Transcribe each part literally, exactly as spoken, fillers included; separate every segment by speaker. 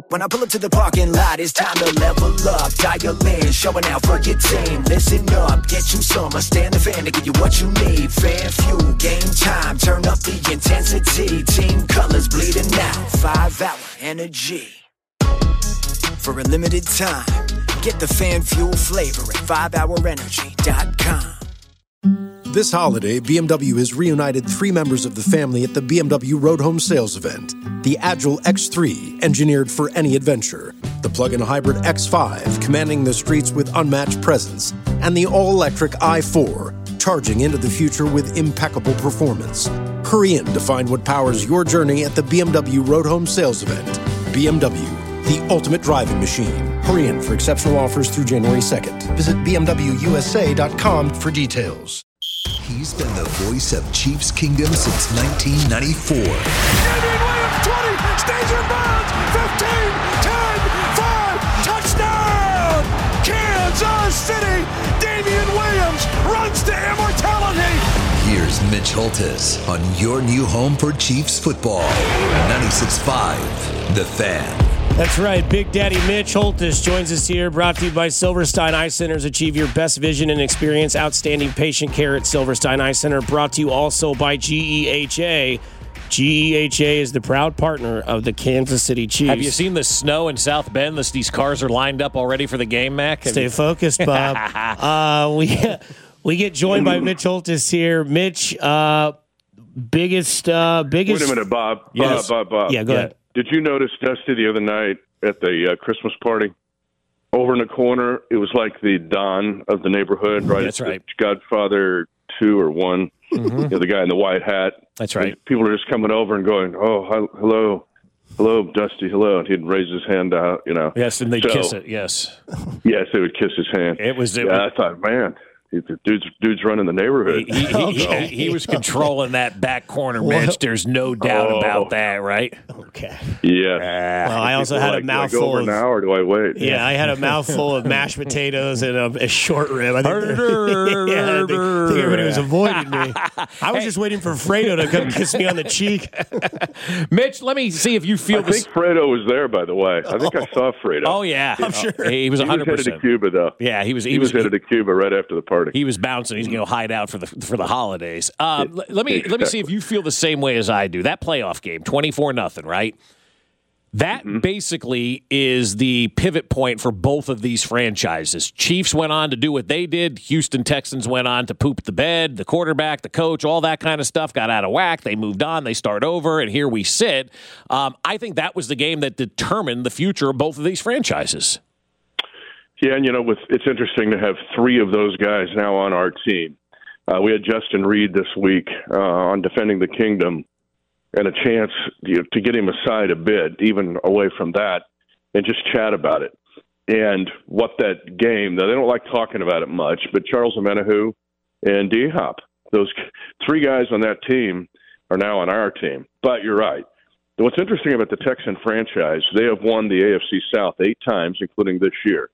Speaker 1: When I pull up to the parking lot, it's time to level up. Dial in, showing out for your team. Listen up, get you some. I stand the fan to give you what you need. Fan fuel, game time, turn up the intensity. Team colors bleeding out, five hour energy. For a limited time, get the fan fuel flavor at five hour energy dot com.
Speaker 2: This holiday, B M W has reunited three members of the family at the B M W Road Home Sales Event. The Agile X three, engineered for any adventure. The plug-in hybrid X five, commanding the streets with unmatched presence. And the all-electric i four, charging into the future with impeccable performance. Hurry in to find what powers your journey at the B M W Road Home Sales Event. B M W, the ultimate driving machine. Hurry in for exceptional offers through January second. Visit B M W U S A dot com for details.
Speaker 3: He's been the voice of Chiefs Kingdom since nineteen ninety-four.
Speaker 4: Damian Williams, twenty, stays in bounds, fifteen, ten, five, touchdown! Kansas City, Damian Williams runs to immortality!
Speaker 3: Here's Mitch Holthus on your new home for Chiefs football. ninety-six point five, The Fan.
Speaker 5: That's right. Big Daddy Mitch Holthus joins us here, brought to you by Silverstein Eye Centers. Achieve your best vision and experience outstanding patient care at Silverstein Eye Center. Brought to you also by G E H A. G E H A is the proud partner of the Kansas City Chiefs.
Speaker 6: Have you seen the snow in South Bend? This, these cars are lined up already for the game, Mac. Have
Speaker 5: Stay
Speaker 6: you...
Speaker 5: focused, Bob. uh, we we get joined by Mitch Holthus here. Mitch, uh, biggest, uh, biggest.
Speaker 7: Wait a minute, Bob.
Speaker 5: Yes.
Speaker 7: Bob, Bob, Bob.
Speaker 5: Yeah, go
Speaker 7: yeah.
Speaker 5: ahead.
Speaker 7: Did you notice Dusty the other night at the uh, Christmas party? Over in the corner, it was like the Don of the neighborhood, right?
Speaker 6: That's right.
Speaker 7: Godfather two or one, mm-hmm. you know, the guy in the white hat.
Speaker 6: That's right.
Speaker 7: And people are just coming over and going, oh, hi- hello, hello, Dusty, hello. And he'd raise his hand out, you know.
Speaker 6: Yes, and they'd
Speaker 7: so,
Speaker 6: kiss it, yes.
Speaker 7: Yes, they would kiss his hand.
Speaker 6: It was. It
Speaker 7: yeah,
Speaker 6: was
Speaker 7: I thought, man. Dude's, dude's running the neighborhood.
Speaker 6: He, he, he, he was controlling that back corner, Mitch. There's no doubt
Speaker 7: oh.
Speaker 6: about that, right?
Speaker 5: Okay.
Speaker 7: Yeah.
Speaker 5: Well, I also had
Speaker 7: like,
Speaker 5: a mouthful
Speaker 7: do I go over
Speaker 5: of,
Speaker 7: now or do I wait?
Speaker 5: Yeah, I had a mouthful of mashed potatoes and a, a short rib. I think, yeah, I think, I think everybody was avoiding me. I was hey. just waiting for Fredo to come kiss me on the cheek.
Speaker 6: Mitch, let me see if you feel
Speaker 7: I
Speaker 6: this.
Speaker 7: think Fredo was there, by the way. I think I saw Fredo.
Speaker 6: Oh, yeah.
Speaker 5: I'm sure.
Speaker 6: He was one hundred percent.
Speaker 7: He was headed to Cuba, though.
Speaker 6: Yeah, he was.
Speaker 7: He,
Speaker 6: he
Speaker 7: was,
Speaker 6: was
Speaker 7: headed to Cuba right after the party.
Speaker 6: He was bouncing. He's going to hide out for the for the holidays. Um, let, let me exactly. let me see if you feel the same way as I do. That playoff game, twenty-four nothing, right? That mm-hmm. basically is the pivot point for both of these franchises. Chiefs went on to do what they did. Houston Texans went on to poop the bed. The quarterback, the coach, all that kind of stuff got out of whack. They moved on. They start over, and here we sit. Um, I think that was the game that determined the future of both of these franchises.
Speaker 7: Yeah, and, you know, with, it's interesting to have three of those guys now on our team. Uh, we had Justin Reed this week uh, on Defending the Kingdom, and a chance you know, to get him aside a bit, even away from that, and just chat about it. And what that game, they don't like talking about it much, but Charles Omenihu and D-Hop, those three guys on that team are now on our team. But you're right. What's interesting about the Texan franchise, they have won the A F C South eight times, including this year.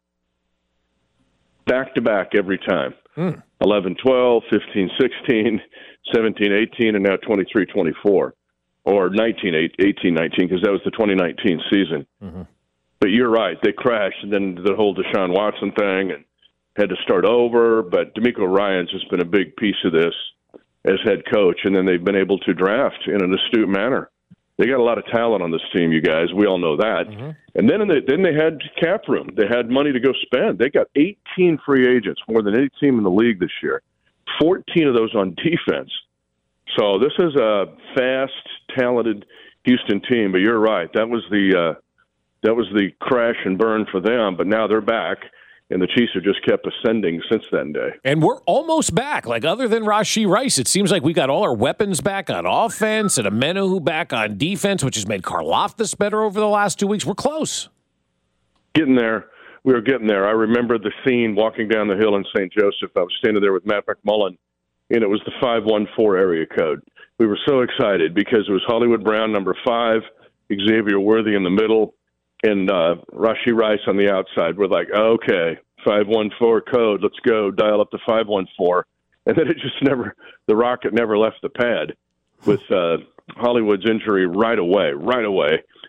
Speaker 7: Back-to-back every time. Mm. eleven twelve, fifteen sixteen, seventeen eighteen, and now twenty-three twenty-four. Or nineteen eighteen nineteen, because that was the twenty nineteen season. Mm-hmm. But you're right. They crashed, and then the whole Deshaun Watson thing, and had to start over. But DeMeco Ryans has been a big piece of this as head coach, and then they've been able to draft in an astute manner. They got a lot of talent on this team, you guys. We all know that. Mm-hmm. And then in the, then they had cap room. They had money to go spend. They got eighteen free agents, more than any team in the league this year. fourteen of those on defense. So this is a fast, talented Houston team. But you're right. That was the uh, that was the crash and burn for them. But now they're back. And the Chiefs have just kept ascending since that day.
Speaker 6: And we're almost back. Like, other than Rashee Rice, it seems like we got all our weapons back on offense and Omenihu back on defense, which has made Karlaftis better over the last two weeks. We're close.
Speaker 7: Getting there. We were getting there. I remember the scene walking down the hill in Saint Joseph. I was standing there with Matt McMullen, and it was the five one four area code. We were so excited because it was Hollywood Brown, number five, Xavier Worthy in the middle, and uh, Rashee Rice on the outside. We're like, okay, five one four code, let's go, dial up to five one four. And then it just never, the rocket never left the pad with uh, Hollywood's injury right away, right away.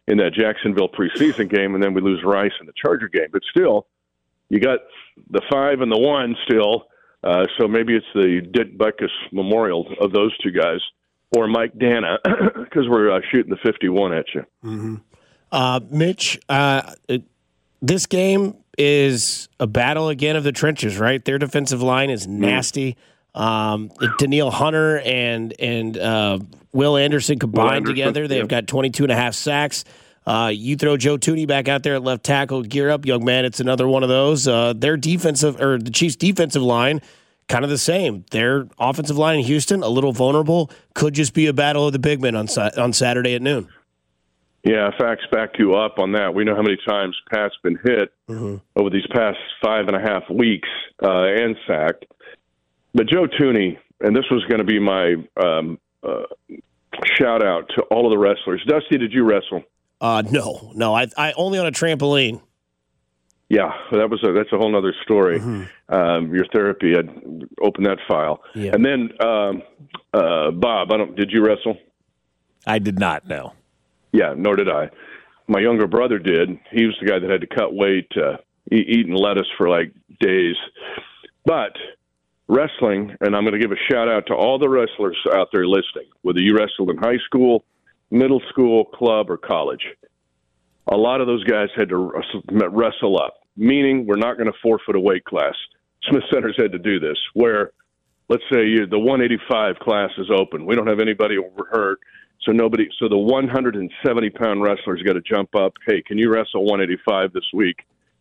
Speaker 7: in that Jacksonville preseason game, and then we lose Rice in the Charger game. But still, you got the five and the one still. Uh, so maybe it's the Dick Butkus Memorial of those two guys, or Mike Dana, because we're uh, shooting the fifty-one at you.
Speaker 5: Mm-hmm. Uh, Mitch, uh, it, this game is a battle again of the trenches, right? Their defensive line is nasty. Um, Danielle Hunter and and uh, Will Anderson combined Will Anderson, together, they've yeah. got twenty-two and a half sacks. Uh, you throw Joe Thuney back out there at left tackle, gear up, young man. It's another one of those. Uh, their defensive or the Chiefs' defensive line, kind of the same. Their offensive line in Houston, a little vulnerable. Could just be a battle of the big men on on Saturday at noon.
Speaker 7: Yeah, facts back you up on that. We know how many times Pat's been hit mm-hmm. over these past five and a half weeks uh, and sacked. But Joe Thuney, and this was going to be my um, uh, shout out to all of the wrestlers. Dusty, did you wrestle?
Speaker 5: Uh, no, no. I, I only on a trampoline.
Speaker 7: Yeah, that was a, that's a whole other story. Mm-hmm. Um, your therapy, I'd open that file.
Speaker 5: Yeah.
Speaker 7: And then um, uh, Bob, I don't. Did you wrestle?
Speaker 6: I did not. No.
Speaker 7: Yeah, nor did I. My younger brother did. He was the guy that had to cut weight, uh, eat, eating lettuce for like days. But wrestling, and I'm going to give a shout out to all the wrestlers out there listening, whether you wrestled in high school, middle school, club, or college. A lot of those guys had to wrestle up, meaning we're not going to forfeit a weight class. Smith Center's had to do this, where let's say you, the one eighty-five class is open. We don't have anybody overhurt. So nobody. So the one hundred seventy pound wrestlers got to jump up. Hey, can you wrestle one eighty-five this week?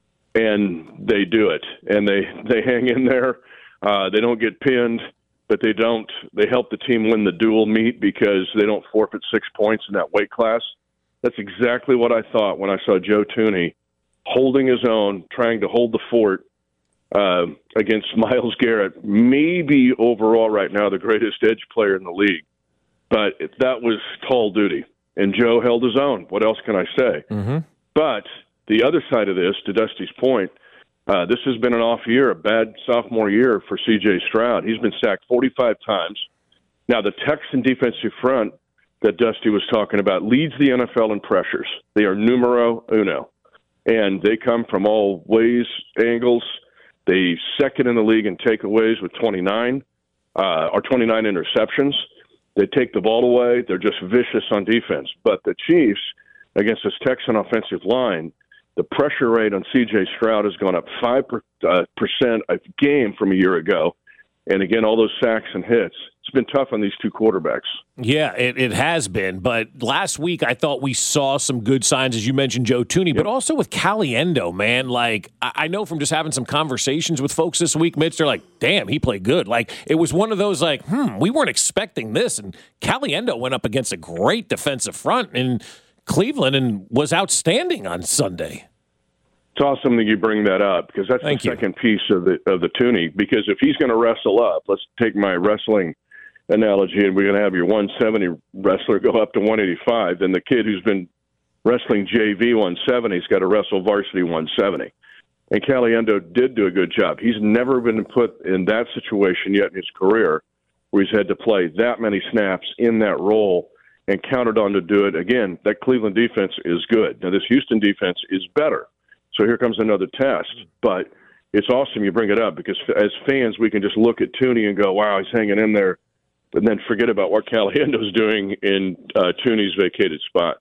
Speaker 7: And they do it, and they they hang in there. Uh, they don't get pinned, but they don't. They help the team win the dual meet because they don't forfeit six points in that weight class. That's exactly what I thought when I saw Joe Thuney holding his own, trying to hold the fort uh, against Myles Garrett. Maybe overall right now the greatest edge player in the league. But that was tall duty, and Joe held his own. What else can I say? Mm-hmm. But the other side of this, to Dusty's point, uh, this has been an off year, a bad sophomore year for C J Stroud. He's been sacked forty-five times. Now, the Texan defensive front that Dusty was talking about leads the N F L in pressures. They are numero uno, and they come from all ways, angles. They second in the league in takeaways with twenty-nine, uh, or twenty-nine interceptions. They take the ball away. They're just vicious on defense. But the Chiefs, against this Texan offensive line, the pressure rate on C J Stroud has gone up five percent a game from a year ago. And, again, all those sacks and hits. It's been tough on these two quarterbacks.
Speaker 6: Yeah, it, it has been. But last week I thought we saw some good signs, as you mentioned, Joe Thuney, yep. but also with Caliendo, man. Like, I, I know from just having some conversations with folks this week, Mitch, they're like, damn, he played good. Like, it was one of those, like, hmm, we weren't expecting this. And Caliendo went up against a great defensive front in Cleveland and was outstanding on Sunday.
Speaker 7: It's awesome that you bring that up because that's
Speaker 6: Thank
Speaker 7: the
Speaker 6: you.
Speaker 7: second piece of the of the Thuney. Because if he's going to wrestle up, let's take my wrestling analogy, and we're going to have your one seventy wrestler go up to one eighty-five, then the kid who's been wrestling J V one seventy has got to wrestle varsity one seventy. And Caliendo did do a good job. He's never been put in that situation yet in his career where he's had to play that many snaps in that role and counted on to do it. Again, that Cleveland defense is good. Now, this Houston defense is better. So here comes another test. But it's awesome you bring it up because as fans, we can just look at Thuney and go, wow, he's hanging in there, and then forget about what Caliendo's doing in uh, Thuney's vacated spot.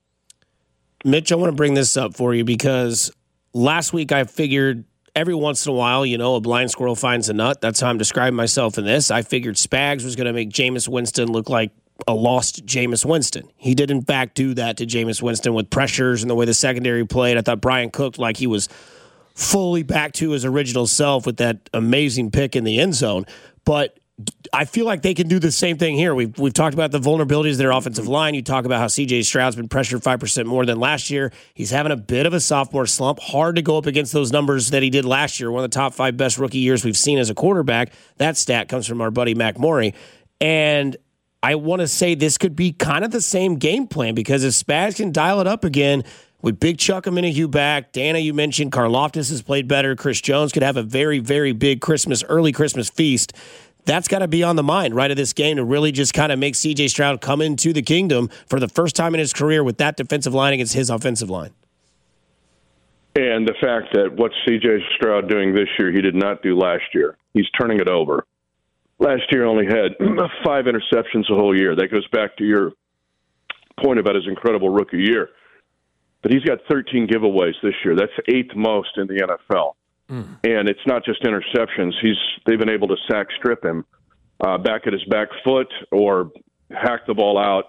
Speaker 5: Mitch, I want to bring this up for you because last week I figured every once in a while, you know, a blind squirrel finds a nut. That's how I'm describing myself in this. I figured Spags was going to make Jameis Winston look like a lost Jameis Winston. He did, in fact, do that to Jameis Winston with pressures and the way the secondary played. I thought Brian Cook, like he was fully back to his original self with that amazing pick in the end zone. But I feel like they can do the same thing here. We've, we've talked about the vulnerabilities of their offensive line. You talk about how C J Stroud's been pressured five percent more than last year. He's having a bit of a sophomore slump. Hard to go up against those numbers that he did last year. One of the top five best rookie years we've seen as a quarterback. That stat comes from our buddy Mac Morey. And I want to say this could be kind of the same game plan because if Spags can dial it up again with Big Chuck a Minihue back, Dana, you mentioned, Karlaftis has played better. Chris Jones could have a very, very big Christmas, early Christmas feast. that's got to be on the mind, right, of this game to really just kind of make C J Stroud come into the kingdom for the first time in his career with that defensive line against his offensive line.
Speaker 7: And the fact that what C J Stroud doing this year, he did not do last year. He's turning it over. Last year only had five interceptions the whole year. That goes back to your point about his incredible rookie year. But he's got thirteen giveaways this year. That's eighth most in the N F L. Mm. And it's not just interceptions. He's They've been able to sack strip him uh, back at his back foot or hack the ball out.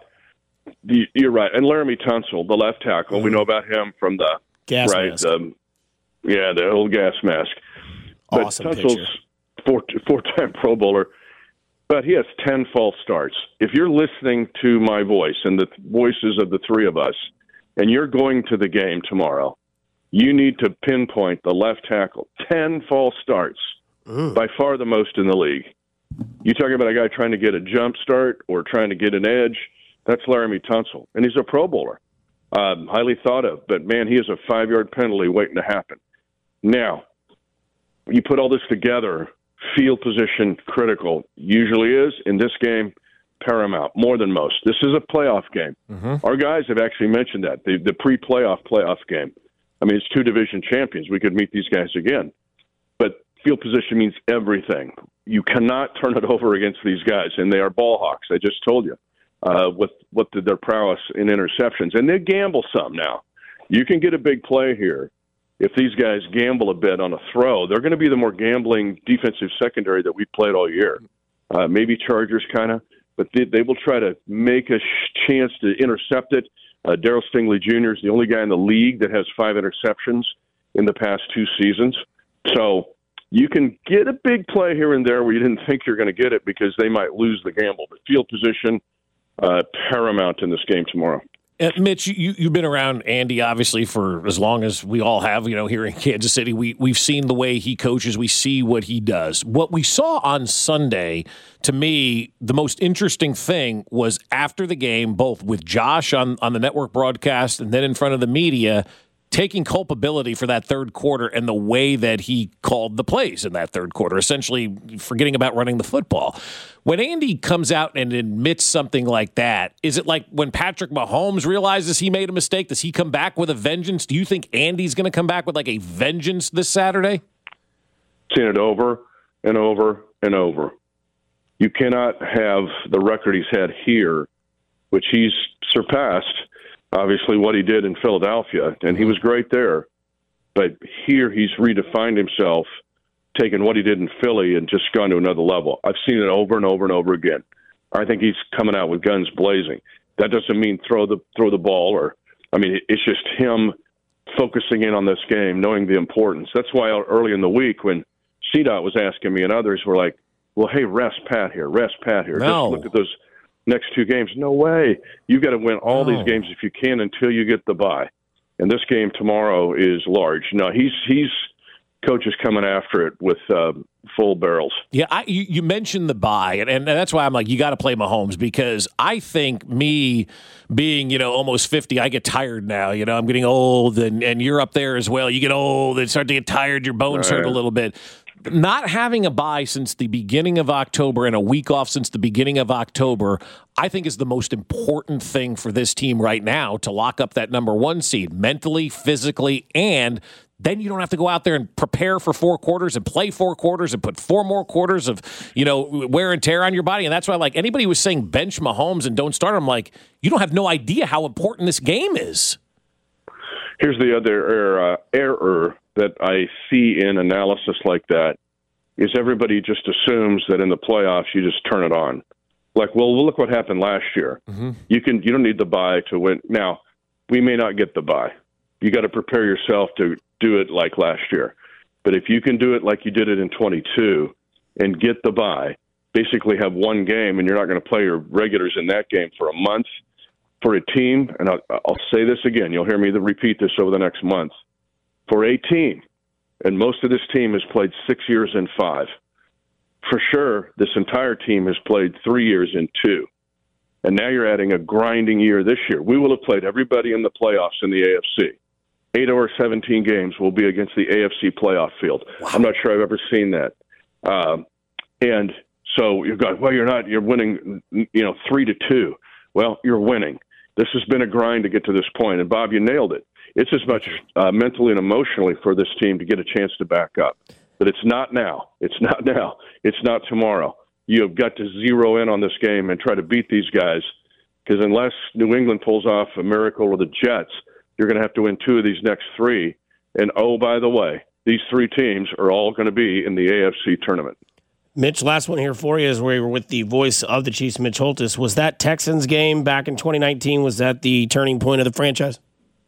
Speaker 7: You're right. And Laramie Tunsil, the left tackle, mm. we know about him from the
Speaker 5: gas
Speaker 7: right,
Speaker 5: mask.
Speaker 7: Um, yeah, the old gas mask.
Speaker 5: Awesome
Speaker 7: but Tunsil's four, four-time Pro Bowler, but he has ten false starts. If you're listening to my voice and the voices of the three of us, and you're going to the game tomorrow, you need to pinpoint the left tackle. Ten false starts, mm. by far the most in the league. You talking about a guy trying to get a jump start or trying to get an edge, that's Laramie Tunsil, and he's a Pro Bowler. Um, highly thought of, but, man, he has a five-yard penalty waiting to happen. Now, you put all this together, field position critical, usually is, in this game, paramount, more than most. This is a playoff game. Mm-hmm. Our guys have actually mentioned that, the, the pre-playoff playoff game. I mean, it's two division champions. We could meet these guys again. But field position means everything. You cannot turn it over against these guys, and they are ball hawks, I just told you. Uh, with what the, their prowess in interceptions. And they gamble some now. You can get a big play here. If these guys gamble a bit on a throw, they're going to be the more gambling defensive secondary that we've played all year. Uh, maybe Chargers kind of, but they, they will try to make a sh- chance to intercept it. Uh, Darryl Stingley Junior is the only guy in the league that has five interceptions in the past two seasons. So you can get a big play here and there where you didn't think you're going to get it because they might lose the gamble. But field position, Uh, paramount in this game tomorrow.
Speaker 6: Uh, Mitch, you, you've been around Andy, obviously, for as long as we all have, you know, here in Kansas City. We, we've seen the way he coaches. We see what he does. What we saw on Sunday, to me, the most interesting thing was after the game, both with Josh on, on the network broadcast and then in front of the media, taking culpability for that third quarter and the way that he called the plays in that third quarter, essentially forgetting about running the football. When Andy comes out and admits something like that, is it like when Patrick Mahomes realizes he made a mistake, does he come back with a vengeance? Do you think Andy's going to come back with like a vengeance this Saturday?
Speaker 7: Seen it over and over and over. You cannot have the record he's had here, which he's surpassed, obviously, what he did in Philadelphia, and he was great there. But here he's redefined himself, taken what he did in Philly and just gone to another level. I've seen it over and over and over again. I think he's coming out with guns blazing. That doesn't mean throw the throw the ball, or I mean, it's just him focusing in on this game, knowing the importance. That's why early in the week when C DOT was asking me and others were like, well, hey, rest Pat here, rest Pat here.
Speaker 6: No.
Speaker 7: Just look at those next two games. No way. You got to win all
Speaker 6: no.
Speaker 7: these games if you can until you get the bye. And this game tomorrow is large. No, he's he's coach is coming after it with uh, full barrels.
Speaker 6: Yeah, I, you, you mentioned the bye, and, and that's why I'm like, you got to play Mahomes, because I think me being, you know, almost fifty, I get tired now. You know, I'm getting old, and, and you're up there as well. You get old and start to get tired. Your bones
Speaker 7: right.
Speaker 6: hurt a little bit. Not having a bye since the beginning of October and a week off since the beginning of October, I think is the most important thing for this team right now to lock up that number one seed mentally, physically, and then you don't have to go out there and prepare for four quarters and play four quarters and put four more quarters of, you know, wear and tear on your body. And that's why, like, anybody who was saying bench Mahomes and don't start him, like, you don't have no idea how important this game is.
Speaker 7: Here's the other error, uh, error that I see in analysis like that is everybody just assumes that in the playoffs you just turn it on. Like, well, look what happened last year. Mm-hmm. You can you don't need the bye to win. Now, we may not get the bye. You got to prepare yourself to do it like last year. But if you can do it like you did it in twenty-two and get the bye, basically have one game and you're not going to play your regulars in that game for a month, for a team, and I'll, I'll say this again, you'll hear me repeat this over the next month, for a team, and most of this team has played six years in five. For sure, this entire team has played three years in two. And now you're adding a grinding year this year. We will have played everybody in the playoffs in the A F C. Eight or seventeen games will be against the A F C playoff field. Wow. I'm not sure I've ever seen that. Um, and So you've got, well, you're not, you're winning, you know, three to two. Well, you're winning. This has been a grind to get to this point. And, Bob, you nailed it. It's as much uh, mentally and emotionally for this team to get a chance to back up. But it's not now. It's not now. It's not tomorrow. You have got to zero in on this game and try to beat these guys, because unless New England pulls off a miracle or the Jets, you're going to have to win two of these next three. And, oh, by the way, these three teams are all going to be in the A F C tournament.
Speaker 5: Mitch, last one here for you is where you were with the voice of the Chiefs, Mitch Holthus. Was that Texans game back in twenty nineteen, was that the turning point of the franchise?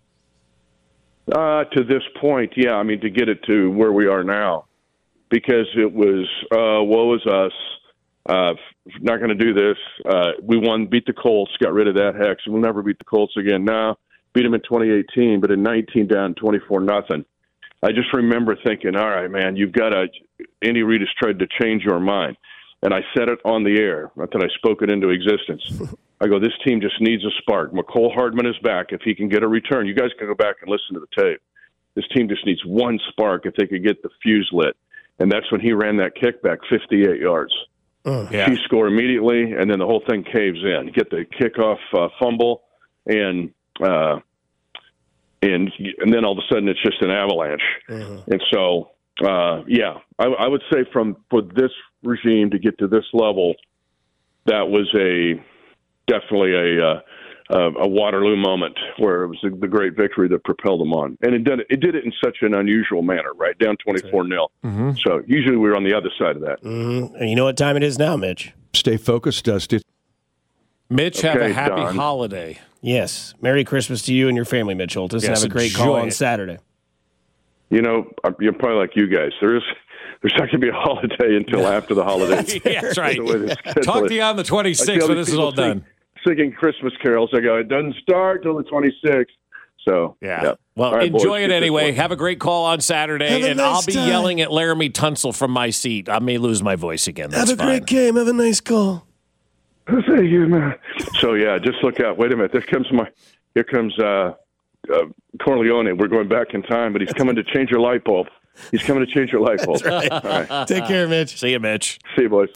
Speaker 7: Uh, to this point, yeah. I mean, to get it to where we are now, because it was, uh, woe is us, uh, not going to do this. Uh, we won, beat the Colts, got rid of that hex, and we'll never beat the Colts again. Now, beat them in twenty eighteen, but in nineteen down twenty-four nothing. I just remember thinking, all right, man, you've got to, Andy Reid has tried to change your mind. And I said it on the air, not that I spoke it into existence. I go, this team just needs a spark. McCole Hardman is back. If he can get a return, you guys can go back and listen to the tape. This team just needs one spark if they could get the fuse lit. And that's when he ran that kickback fifty-eight yards. Uh, yeah. He scored immediately, and then the whole thing caves in. Get the kickoff uh, fumble, and uh, and and then all of a sudden it's just an avalanche. Uh-huh. And so, uh, yeah, I, I would say from for this regime to get to this level, that was a definitely a uh, a Waterloo moment where it was the great victory that propelled them on, and it did it, it did it in such an unusual manner, right down twenty-four nil. Mm-hmm. So usually we're on the other side of that.
Speaker 5: Mm-hmm. And you know what time it is now, Mitch?
Speaker 8: Stay focused, Dusty.
Speaker 6: Mitch,
Speaker 7: okay,
Speaker 6: have a happy
Speaker 7: Don.
Speaker 6: holiday.
Speaker 5: Yes. Merry Christmas to you and your family, Mitch Holthus.
Speaker 6: Yes,
Speaker 5: have a great call
Speaker 6: it.
Speaker 5: on Saturday.
Speaker 7: You know, you're probably like you guys. There is, there's not going to be a holiday until after the holidays.
Speaker 6: Yeah, that's right. Talk to you on the twenty-sixth when this is all done.
Speaker 7: Sing, singing Christmas carols. I go, it doesn't start till the twenty-sixth. So,
Speaker 6: yeah.
Speaker 7: yeah.
Speaker 6: Well,
Speaker 7: right,
Speaker 6: enjoy
Speaker 7: boys,
Speaker 6: it anyway. Have a great call on Saturday, and nice I'll be time. yelling at Laramie Tunsil from my seat. I may lose my voice again. That's
Speaker 5: Have a
Speaker 6: fine.
Speaker 5: great game. Have a nice call.
Speaker 7: Thank you, man. So, yeah, just look out. Wait a minute. There comes my, here comes uh, uh, Corleone. We're going back in time, but he's coming to change your light bulb. He's coming to change your light bulb.
Speaker 5: Right.
Speaker 7: All right.
Speaker 5: Take care, Mitch.
Speaker 6: See you, Mitch.
Speaker 7: See you, boys.